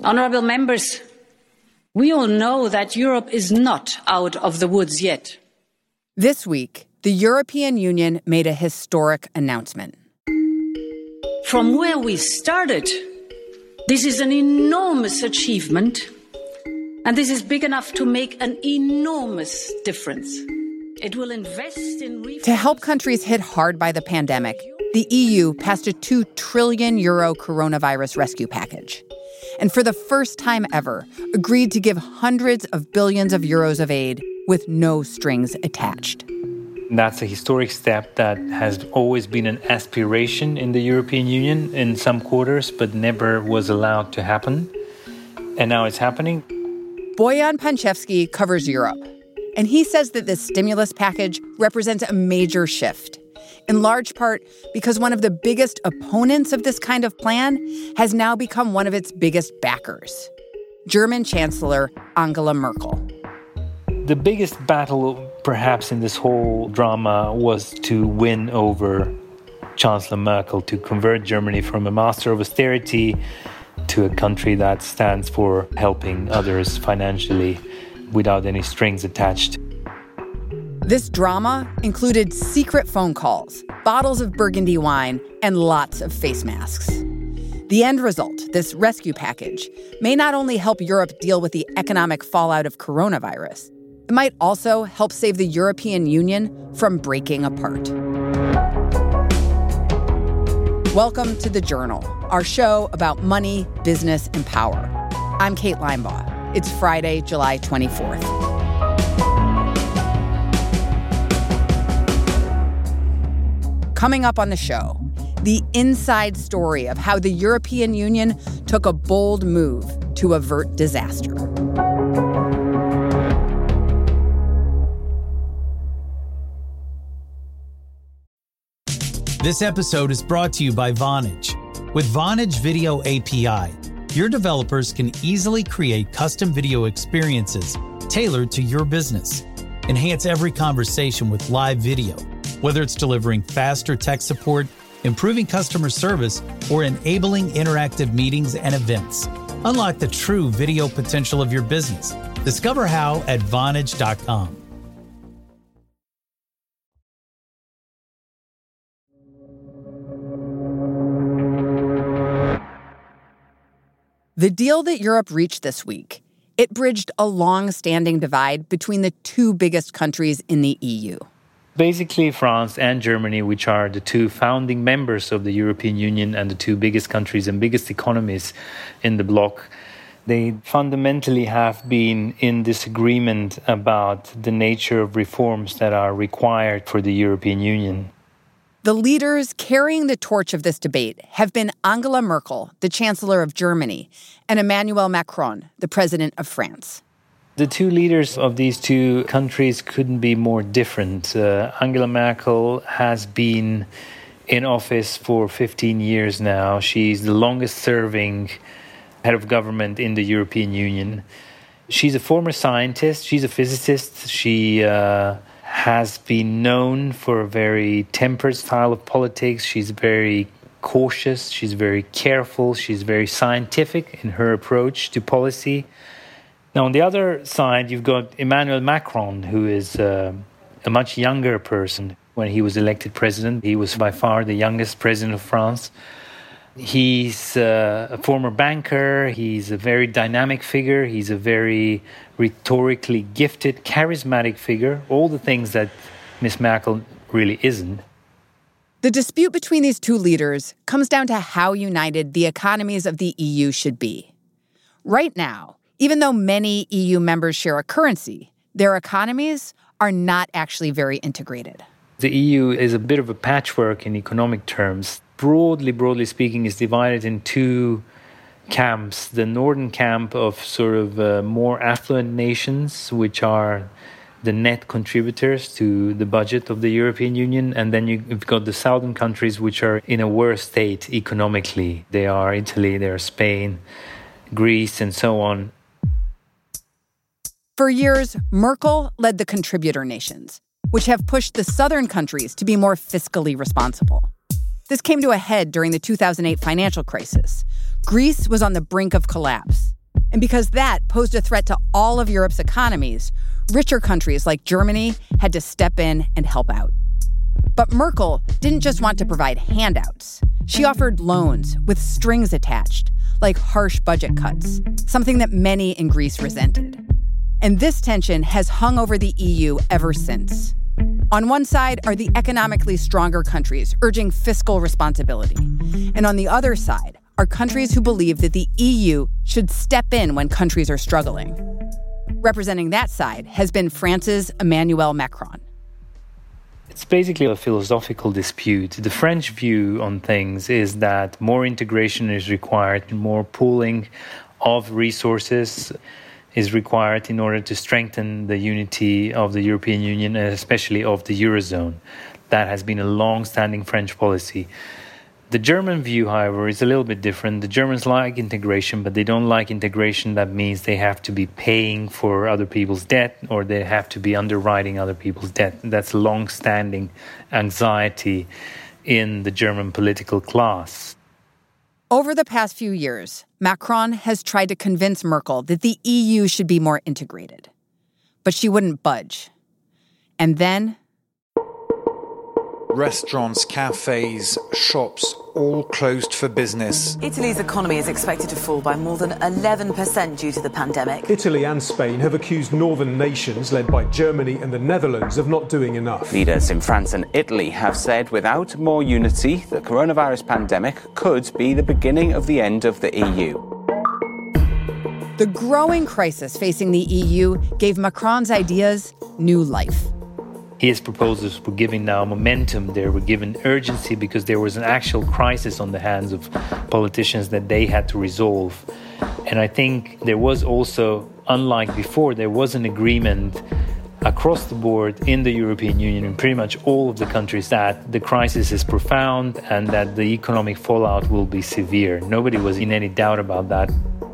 Honourable members, we all know that Europe is not out of the woods yet. This week, the European Union made a historic announcement. From where we started, this is an enormous achievement, and this is big enough to make an enormous difference. It will invest in... To help countries hit hard by the pandemic, the EU passed a €2 trillion coronavirus rescue package. And for the first time ever, agreed to give hundreds of billions of euros of aid with no strings attached. That's a historic step that has always been an aspiration in the European Union in some quarters, but never was allowed to happen. And now it's happening. Bojan Pančevski covers Europe, and he says that this stimulus package represents a major shift, in large part because one of the biggest opponents of this kind of plan has now become one of its biggest backers, German Chancellor Angela Merkel. The biggest battle, perhaps, in this whole drama was to win over Chancellor Merkel, to convert Germany from a master of austerity to a country that stands for helping others financially without any strings attached. This drama included secret phone calls, bottles of Burgundy wine, and lots of face masks. The end result, this rescue package, may not only help Europe deal with the economic fallout of coronavirus, it might also help save the European Union from breaking apart. Welcome to The Journal, our show about money, business, and power. I'm Kate Linebaugh. It's Friday, July 24th. Coming up on the show, the inside story of how the European Union took a bold move to avert disaster. This episode is brought to you by Vonage. With Vonage Video API, your developers can easily create custom video experiences tailored to your business. Enhance every conversation with live video, whether it's delivering faster tech support, improving customer service, or enabling interactive meetings and events. Unlock the true video potential of your business. Discover how at Vonage.com. The deal that Europe reached this week, it bridged a long-standing divide between the two biggest countries in the EU. Basically, France and Germany, which are the two founding members of the European Union and the two biggest countries and biggest economies in the bloc, they fundamentally have been in disagreement about the nature of reforms that are required for the European Union. The leaders carrying the torch of this debate have been Angela Merkel, the Chancellor of Germany, and Emmanuel Macron, the President of France. The two leaders of these two countries couldn't be more different. Angela Merkel has been in office for 15 years now. She's the longest-serving head of government in the European Union. She's a former scientist. She's a physicist. She has been known for a very tempered style of politics. She's very cautious. She's very careful. She's very scientific in her approach to policy. Now, on the other side, you've got Emmanuel Macron, who is a much younger person. When he was elected president, he was by far the youngest president of France. He's a former banker. He's a very dynamic figure. He's a very rhetorically gifted, charismatic figure. All the things that Ms. Merkel really isn't. The dispute between these two leaders comes down to how united the economies of the EU should be. Right now, even though many EU members share a currency, their economies are not actually very integrated. The EU is a bit of a patchwork in economic terms. Broadly speaking, is divided in two camps. The northern camp of sort of more affluent nations, which are the net contributors to the budget of the European Union. And then you've got the southern countries, which are in a worse state economically. They are Italy, they are Spain, Greece, and so on. For years, Merkel led the contributor nations, which have pushed the southern countries to be more fiscally responsible. This came to a head during the 2008 financial crisis. Greece was on the brink of collapse. And because that posed a threat to all of Europe's economies, richer countries like Germany had to step in and help out. But Merkel didn't just want to provide handouts. She offered loans with strings attached, like harsh budget cuts, something that many in Greece resented. And this tension has hung over the EU ever since. On one side are the economically stronger countries urging fiscal responsibility. And on the other side are countries who believe that the EU should step in when countries are struggling. Representing that side has been France's Emmanuel Macron. It's basically a philosophical dispute. The French view on things is that more integration is required, more pooling of resources is required in order to strengthen the unity of the European Union and especially of the Eurozone. That has been a long-standing French policy. The German view, however, is a little bit different. The Germans like integration, but they don't like integration that means they have to be paying for other people's debt or they have to be underwriting other people's debt. That's a long-standing anxiety in the German political class. Over the past few years, Macron has tried to convince Merkel that the EU should be more integrated. But she wouldn't budge. And then restaurants, cafes, shops, all closed for business. Italy's economy is expected to fall by more than 11% due to the pandemic. Italy and Spain have accused northern nations, led by Germany and the Netherlands, of not doing enough. Leaders in France and Italy have said without more unity, the coronavirus pandemic could be the beginning of the end of the EU. The growing crisis facing the EU gave Macron's ideas new life. His proposals were giving now momentum. They were given urgency because there was an actual crisis on the hands of politicians that they had to resolve. And I think there was also, unlike before, there was an agreement across the board in the European Union, in pretty much all of the countries, that the crisis is profound and that the economic fallout will be severe. Nobody was in any doubt about that.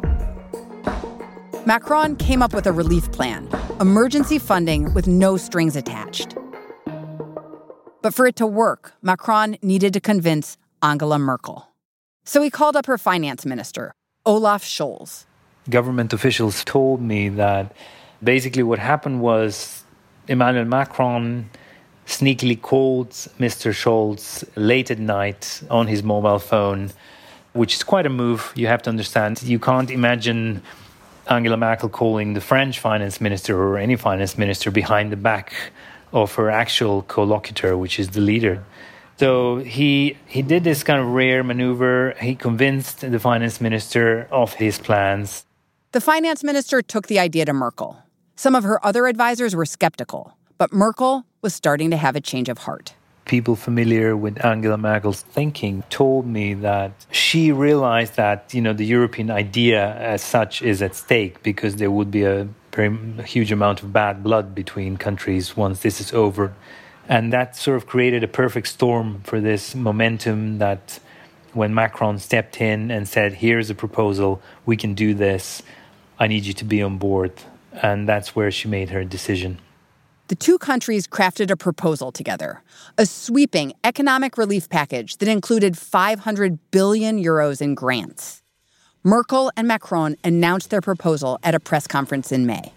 Macron came up with a relief plan, emergency funding with no strings attached. But for it to work, Macron needed to convince Angela Merkel. So he called up her finance minister, Olaf Scholz. Government officials told me that basically what happened was Emmanuel Macron sneakily called Mr. Scholz late at night on his mobile phone, which is quite a move. You have to understand, you can't imagine Angela Merkel calling the French finance minister or any finance minister behind the back of her actual collocutor, which is the leader. So he did this kind of rare maneuver. He convinced the finance minister of his plans. The finance minister took the idea to Merkel. Some of her other advisors were skeptical, but Merkel was starting to have a change of heart. People familiar with Angela Merkel's thinking told me that she realized that, the European idea as such is at stake because there would be a very huge amount of bad blood between countries once this is over. And that sort of created a perfect storm for this momentum that when Macron stepped in and said, here's a proposal, we can do this, I need you to be on board. And that's where she made her decision. The two countries crafted a proposal together, a sweeping economic relief package that included 500 billion euros in grants. Merkel and Macron announced their proposal at a press conference in May.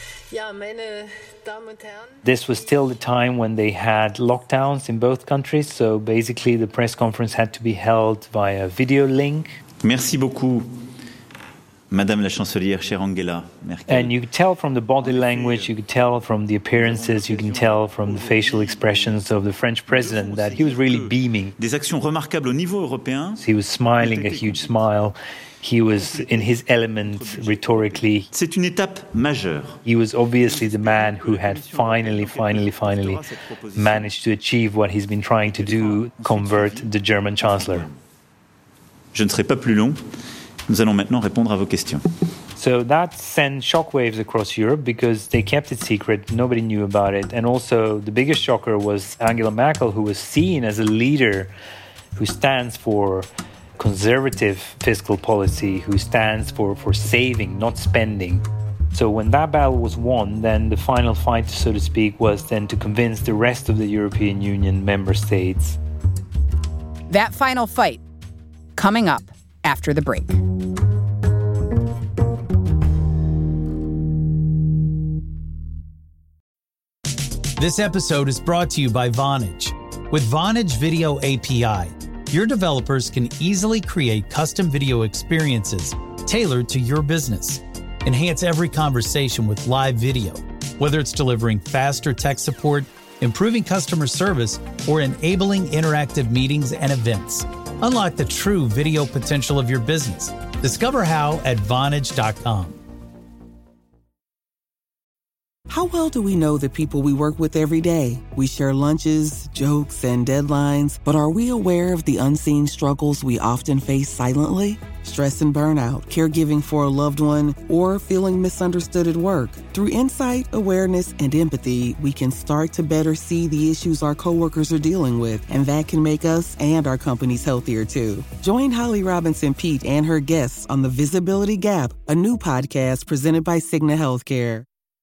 This was still the time when they had lockdowns in both countries, so basically the press conference had to be held via video link. Merci beaucoup. Madame la Chancelière, chère Angela Merkel. And you could tell from the body language, you could tell from the appearances, you can tell from the facial expressions of the French president that he was really beaming. Des actions remarquables au niveau européen. He was smiling a huge smile. He was in his element rhetorically. C'est une étape majeure. He was obviously the man who had finally managed to achieve what he's been trying to do, convert the German chancellor. Je ne serai pas plus long. Nous allons maintenant répondre à vos questions. So that sent shockwaves across Europe because they kept it secret. Nobody knew about it. And also the biggest shocker was Angela Merkel, who was seen as a leader who stands for conservative fiscal policy, who stands for saving, not spending. So when that battle was won, then the final fight, so to speak, was then to convince the rest of the European Union member states. That final fight coming up after the break. This episode is brought to you by Vonage. With Vonage Video API, your developers can easily create custom video experiences tailored to your business. Enhance every conversation with live video, whether it's delivering faster tech support, improving customer service, or enabling interactive meetings and events. Unlock the true video potential of your business. Discover how at Vonage.com. How well do we know the people we work with every day? We share lunches, jokes, and deadlines, but are we aware of the unseen struggles we often face silently? Stress and burnout, caregiving for a loved one, or feeling misunderstood at work. Through insight, awareness, and empathy, we can start to better see the issues our coworkers are dealing with, and that can make us and our companies healthier too. Join Holly Robinson Peete and her guests on The Visibility Gap, a new podcast presented by Cigna Healthcare.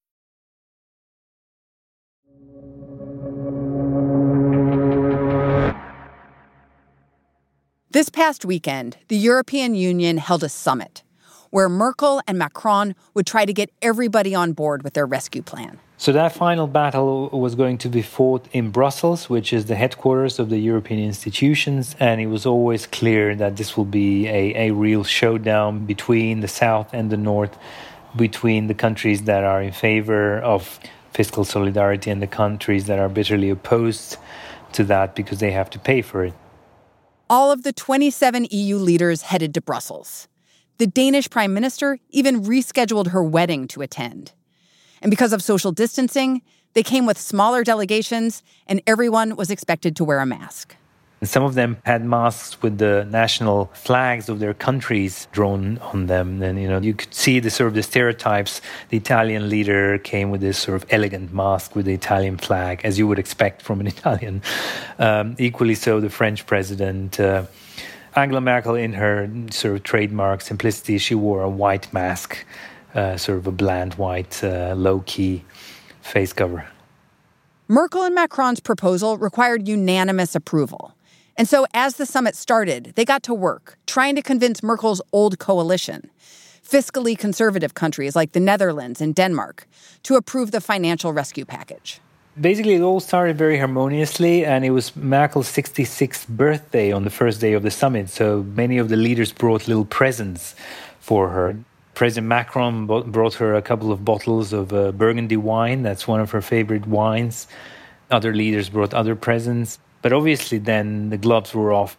This past weekend, the European Union held a summit where Merkel and Macron would try to get everybody on board with their rescue plan. So that final battle was going to be fought in Brussels, which is the headquarters of the European institutions, and it was always clear that this will be a real showdown between the South and the North, between the countries that are in favor of fiscal solidarity and the countries that are bitterly opposed to that because they have to pay for it. All of the 27 EU leaders headed to Brussels. The Danish prime minister even rescheduled her wedding to attend. And because of social distancing, they came with smaller delegations, and everyone was expected to wear a mask. Some of them had masks with the national flags of their countries drawn on them. And, you could see the sort of the stereotypes. The Italian leader came with this sort of elegant mask with the Italian flag, as you would expect from an Italian. Equally so, the French president, Angela Merkel, in her sort of trademark simplicity, she wore a white mask, sort of a bland white, low-key face cover. Merkel and Macron's proposal required unanimous approval. And so as the summit started, they got to work, trying to convince Merkel's old coalition, fiscally conservative countries like the Netherlands and Denmark, to approve the financial rescue package. Basically, it all started very harmoniously, and it was Merkel's 66th birthday on the first day of the summit, so many of the leaders brought little presents for her. President Macron brought her a couple of bottles of Burgundy wine. That's one of her favorite wines. Other leaders brought other presents. But obviously then the gloves were off.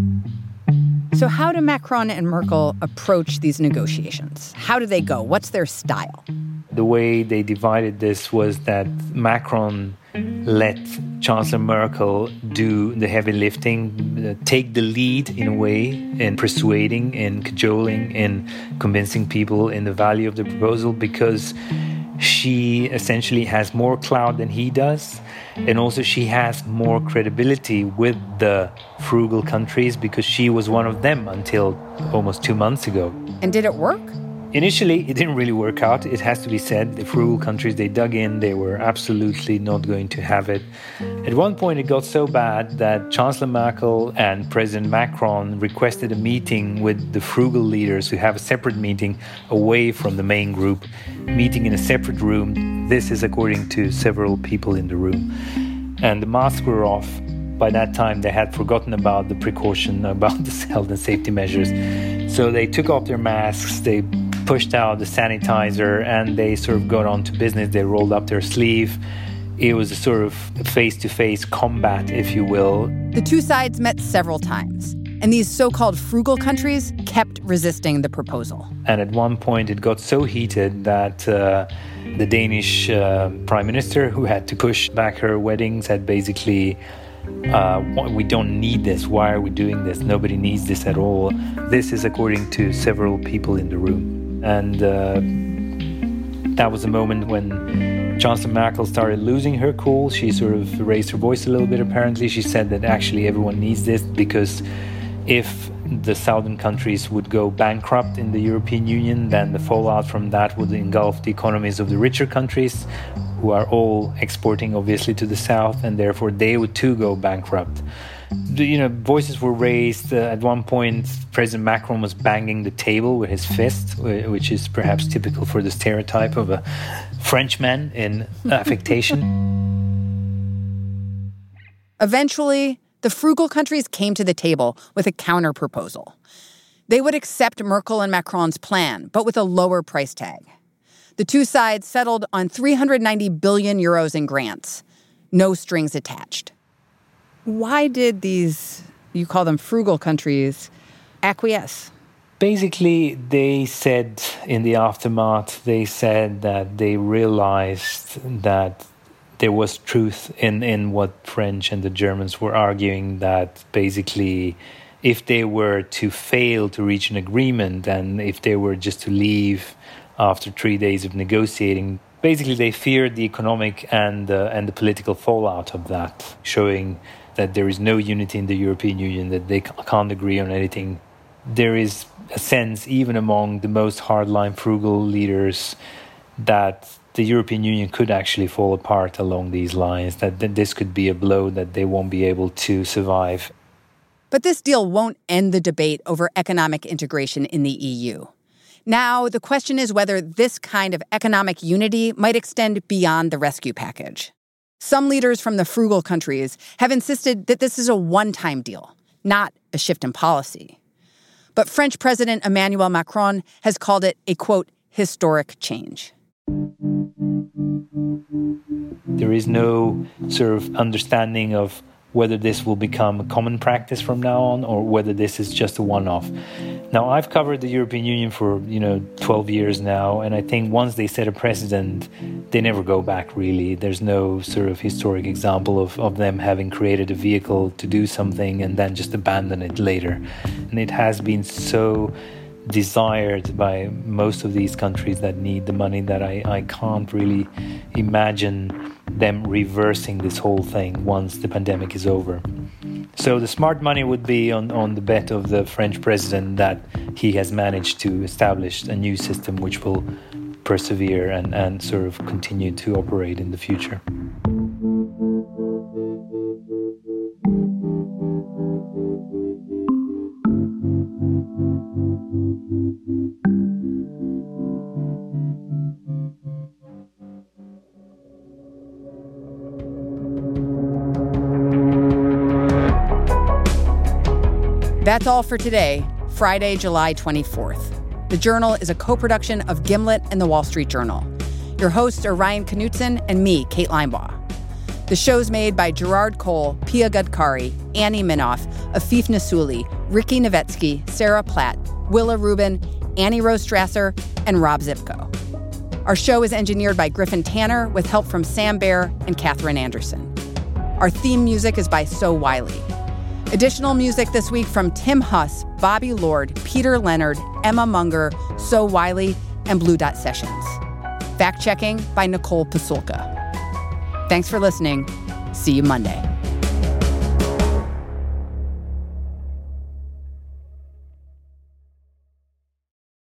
So how do Macron and Merkel approach these negotiations? How do they go? What's their style? The way they divided this was that Macron let Chancellor Merkel do the heavy lifting, take the lead in a way in persuading, in cajoling, in convincing people in the value of the proposal, because she essentially has more clout than he does. And also she has more credibility with the frugal countries because she was one of them until almost 2 months ago. And did it work? Initially, it didn't really work out. It has to be said. The frugal countries, they dug in. They were absolutely not going to have it. At one point, it got so bad that Chancellor Merkel and President Macron requested a meeting with the frugal leaders to have a separate meeting away from the main group, meeting in a separate room. This is according to several people in the room. And the masks were off. By that time, they had forgotten about the precaution, about the health and safety measures. So they took off their masks, they pushed out the sanitizer, and they sort of got on to business. They rolled up their sleeve. It was a sort of face-to-face combat, if you will. The two sides met several times, and these so-called frugal countries kept resisting the proposal. And at one point, it got so heated that the Danish prime minister, who had to push back her wedding, said basically, we don't need this. Why are we doing this? Nobody needs this at all. This is according to several people in the room. And that was the moment when Chancellor Merkel started losing her cool. She sort of raised her voice a little bit, apparently. She said that actually everyone needs this because if the southern countries would go bankrupt in the European Union, then the fallout from that would engulf the economies of the richer countries, who are all exporting, obviously, to the south, and therefore they would too go bankrupt. Voices were raised. At one point, President Macron was banging the table with his fist, which is perhaps typical for the stereotype of a Frenchman in affectation. Eventually, the frugal countries came to the table with a counterproposal. They would accept Merkel and Macron's plan, but with a lower price tag. The two sides settled on 390 billion euros in grants. No strings attached. Why did these, you call them frugal countries, acquiesce? Basically, they said in the aftermath, they said that they realized that there was truth in what French and the Germans were arguing, that basically if they were to fail to reach an agreement and if they were just to leave after 3 days of negotiating, basically they feared the economic and the political fallout of that, showing that there is no unity in the European Union, that they can't agree on anything. There is a sense, even among the most hardline frugal leaders, that the European Union could actually fall apart along these lines, that this could be a blow that they won't be able to survive. But this deal won't end the debate over economic integration in the EU. Now, the question is whether this kind of economic unity might extend beyond the rescue package. Some leaders from the frugal countries have insisted that this is a one-time deal, not a shift in policy. But French President Emmanuel Macron has called it a, quote, historic change. There is no sort of understanding of whether this will become a common practice from now on or whether this is just a one-off. Now, I've covered the European Union for, 12 years now, and I think once they set a precedent, they never go back, really. There's no sort of historic example of them having created a vehicle to do something and then just abandon it later. And it has been so desired by most of these countries that need the money that I can't really imagine them reversing this whole thing once the pandemic is over. So the smart money would be on the bet of the French president that he has managed to establish a new system which will persevere and sort of continue to operate in the future. That's all for today, Friday, July 24th. The Journal is a co-production of Gimlet and The Wall Street Journal. Your hosts are Ryan Knutson and me, Kate Linebaugh. The show's made by Gerard Cole, Pia Gadkari, Annie Minoff, Afif Nassouli, Ricky Novetsky, Sarah Platt, Willa Rubin, Annie Rose Strasser, and Rob Zipko. Our show is engineered by Griffin Tanner with help from Sam Baer and Katherine Anderson. Our theme music is by So Wiley. Additional music this week from Tim Huss, Bobby Lord, Peter Leonard, Emma Munger, So Wiley, and Blue Dot Sessions. Fact-checking by Nicole Pasulka. Thanks for listening. See you Monday.